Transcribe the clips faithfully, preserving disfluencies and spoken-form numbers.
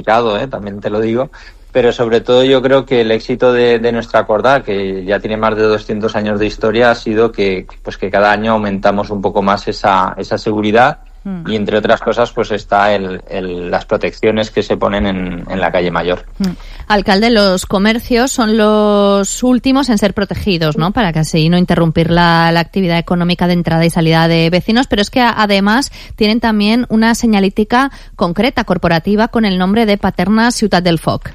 complicado, ¿eh? También te lo digo. Pero sobre todo yo creo que el éxito de, de nuestra cordada, que ya tiene más de doscientos años de historia, ha sido que, pues que cada año aumentamos un poco más esa, esa seguridad. Mm. Y entre otras cosas, pues está el, el, las protecciones que se ponen en, en la calle Mayor. Mm. Alcalde, los comercios son los últimos en ser protegidos, ¿no? Para que así no interrumpir la, la actividad económica de entrada y salida de vecinos, pero es que además tienen también una señalítica concreta, corporativa, con el nombre de Paterna Ciutat del Foc.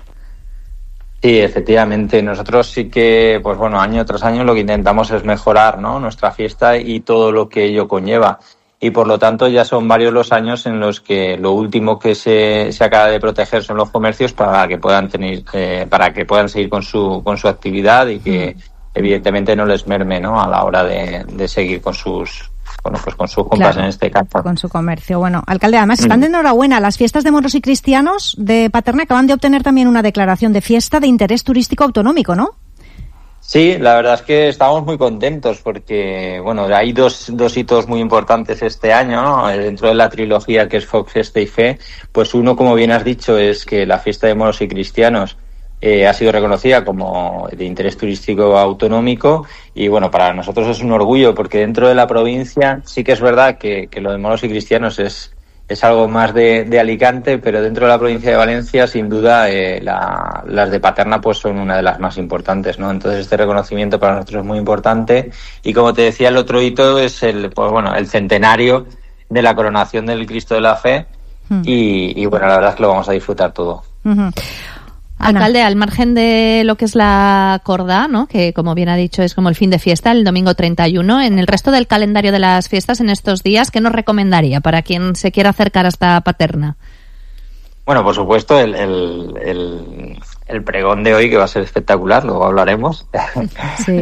Sí, efectivamente. Nosotros sí que, pues bueno, año tras año lo que intentamos es mejorar, ¿no?, nuestra fiesta y todo lo que ello conlleva. Y por lo tanto ya son varios los años en los que lo último que se, se acaba de proteger son los comercios para que puedan tener, eh, para que puedan seguir con su, con su actividad y que evidentemente no les merme, ¿no?, a la hora de, de seguir con sus, bueno, pues con sus compras, claro, en este caso. Con su comercio. Bueno, alcalde, además están de enhorabuena. Las fiestas de moros y cristianos de Paterna acaban de obtener también una declaración de fiesta de interés turístico autonómico, ¿no? Sí, la verdad es que estamos muy contentos porque, bueno, hay dos, dos hitos muy importantes este año, ¿no?, dentro de la trilogía que es Foc, Festa y Fe. Pues uno, como bien has dicho, es que la fiesta de moros y cristianos Eh, ha sido reconocida como de interés turístico autonómico y bueno, para nosotros es un orgullo porque dentro de la provincia sí que es verdad que, que lo de moros y cristianos es, es algo más de, de Alicante, pero dentro de la provincia de Valencia sin duda eh, la, las de Paterna pues son una de las más importantes, ¿no? Entonces este reconocimiento para nosotros es muy importante y como te decía, el otro hito es el, pues bueno, el centenario de la coronación del Cristo de la Fe mm. y, y bueno, la verdad es que lo vamos a disfrutar todo. Uh-huh. Alcalde, al margen de lo que es la corda, ¿no?, que como bien ha dicho es como el fin de fiesta, el domingo treinta y uno, en el resto del calendario de las fiestas en estos días, ¿qué nos recomendaría para quien se quiera acercar hasta Paterna? Bueno, por supuesto, el, el, el, el pregón de hoy, que va a ser espectacular, luego hablaremos. Sí.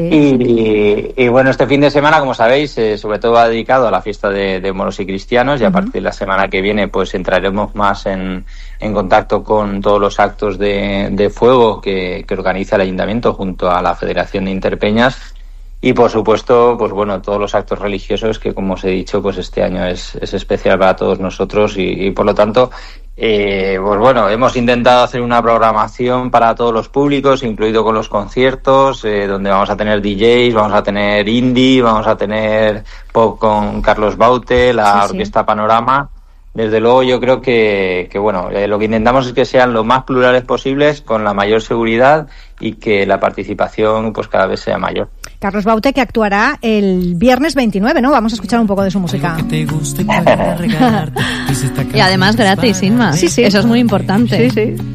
y, y, y bueno, este fin de semana, como sabéis, eh, sobre todo va dedicado a la fiesta de, de moros y cristianos, y a partir de la semana que viene, pues entraremos más en, en contacto con todos los actos de, de fuego que, que organiza el Ayuntamiento junto a la Federación de Interpeñas. Y por supuesto, pues bueno, todos los actos religiosos que, como os he dicho, pues este año es, es especial para todos nosotros y, y por lo tanto, eh, pues bueno, hemos intentado hacer una programación para todos los públicos, incluido con los conciertos, eh, donde vamos a tener D Js, vamos a tener indie, vamos a tener pop con Carlos Baute, la sí, Orquesta sí. Panorama. Desde luego yo creo que, que bueno, eh, lo que intentamos es que sean lo más plurales posibles, con la mayor seguridad y que la participación pues cada vez sea mayor. Carlos Baute, que actuará el viernes veintinueve, ¿no? Vamos a escuchar un poco de su música. Y además gratis, sin más. Sí, sí. Eso es muy importante. Sí, sí.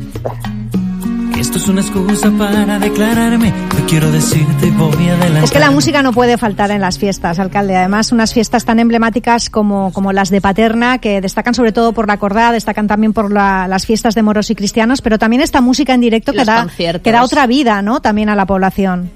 Esto es una excusa para declararme. Yo quiero decirte, voy adelante. Es que la música no puede faltar en las fiestas, alcalde. Además, unas fiestas tan emblemáticas como, como las de Paterna, que destacan sobre todo por la cordada, destacan también por la, las fiestas de moros y cristianos, pero también esta música en directo que da, que da otra vida, ¿no?, también a la población.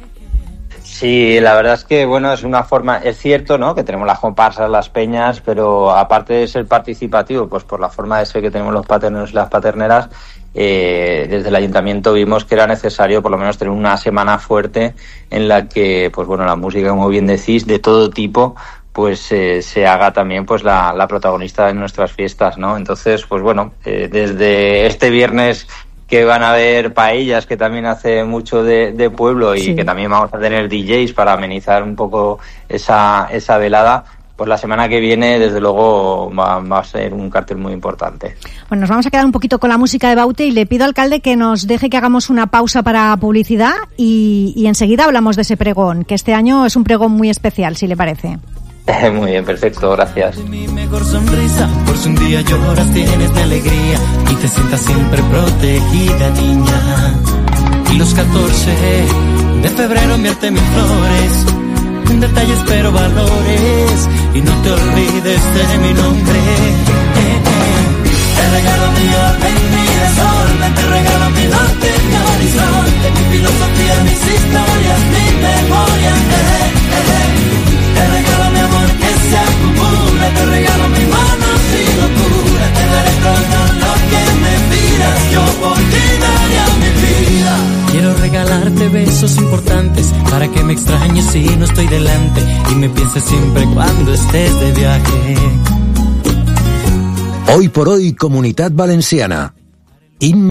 Sí, la verdad es que, bueno, es una forma, es cierto, ¿no?, que tenemos las comparsas, las peñas, pero aparte de ser participativo, pues por la forma de ser que tenemos los paterneros y las paterneras, eh, desde el ayuntamiento vimos que era necesario por lo menos tener una semana fuerte en la que, pues bueno, la música, como bien decís, de todo tipo, pues eh, se haga también pues la, la protagonista de nuestras fiestas, ¿no? Entonces, pues bueno, eh, desde este viernes que van a haber paellas, que también hace mucho de, de pueblo y sí, que también vamos a tener D Js para amenizar un poco esa, esa velada, pues la semana que viene desde luego va, va a ser un cartel muy importante. Bueno, nos vamos a quedar un poquito con la música de Baute y le pido, alcalde, que nos deje que hagamos una pausa para publicidad y, y enseguida hablamos de ese pregón, que este año es un pregón muy especial, si le parece. Muy bien, perfecto, gracias. Mi mejor sonrisa, por si un día lloras tienes mi alegría y te sientas siempre protegida, niña. Y los catorce de febrero enviarte mil flores, en detalles pero valores, y no te olvides de mi nombre. Eh, eh. Te regalo mi orden, mi desorden, te regalo mi norte, mi horizonte, mi filosofía, mis historias, mi memoria. Eh, eh, eh. Te regalo mi amor que se acumula, te regalo mi mano sin locura, te daré todo lo que me pidas, yo por ti daría mi vida. Quiero regalarte besos importantes para que me extrañes si no estoy delante y me pienses siempre cuando estés de viaje. Hoy por hoy, Comunitat Valenciana. In